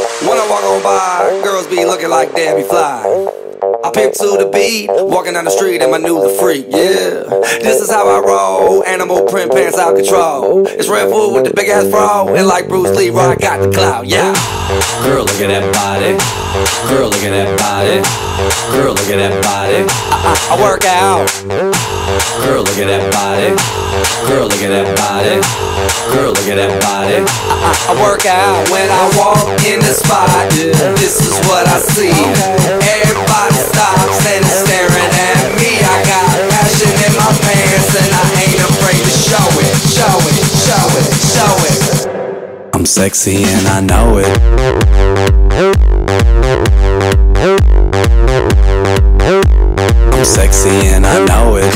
When I walk on by, girls be looking like Debbie Fly. I pimp to the beat, walking down the street and my new the freak, yeah. This is how I roll, animal print pants out control. It's Red Bull with the big ass bro, and like Bruce Lee, I got the clout, yeah. Girl, look at that body. Girl, look at that body. Girl, look at that body. I work out. Girl, look at that body. Girl, look at that body. Girl, look at that body. I work out when I walk in the spot. This is what I see. Everybody stops and is staring at me. I got passion in my pants and I ain't afraid to show it. Show it, show it, show it. I'm sexy and I know it. I'm sexy and I know it.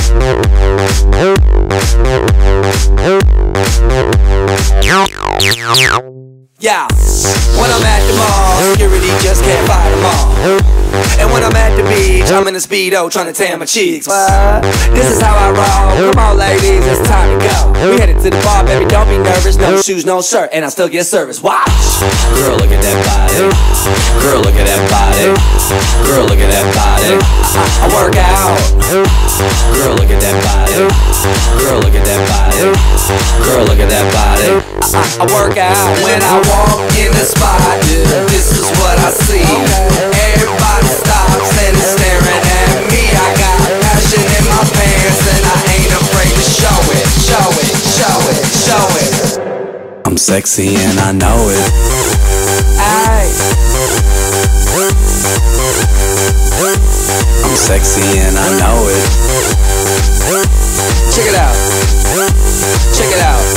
Yeah, when I'm at the mall, security just can't fight them all. And when I'm at the beach, I'm in a Speedo trying to tan my cheeks. This is how I roll. Come on, ladies, it's time to go. We headed to the bar, baby, don't be nervous. No shoes, no shirt, and I still get service. Watch. Girl, look at that body. Girl, look at that body. Girl, look at that body. I work out. Girl, look at that body. Girl, look at that body. Girl, look at that body. I work out when I walk in the spot. This is what I see. Everybody stops and is staring at me. I got passion in my pants and I ain't afraid to show it. Show it, show it, show it. I'm sexy and I know it. Aye. I'm sexy and I know it. Check it out. Check it out.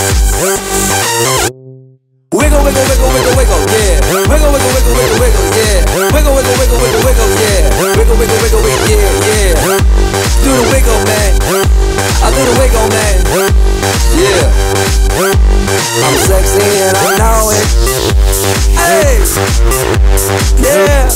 Wiggle, wiggle, wiggle, wiggle, wiggle, yeah. Wiggle, wiggle, wiggle, wiggle, wiggle, yeah. Wiggle, wiggle, wiggle, wiggle, wiggle, yeah. Wiggle, wiggle, wiggle, wiggle, yeah, yeah. Do the wiggle, man. I do the wiggle, man. Yeah. I'm sexy and I know it. Hey. Yeah.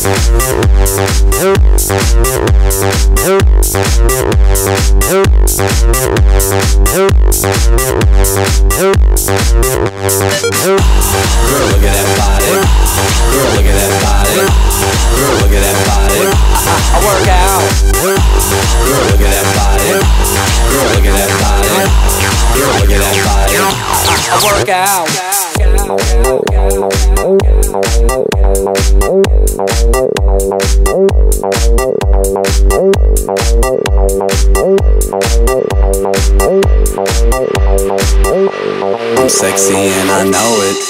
Girl, look at that body. Girl, look at that body. Girl, look at that body. I work out. Girl, look at that body. Girl, look at that body. Girl, look at that body. I work out. I'm sexy and I know it.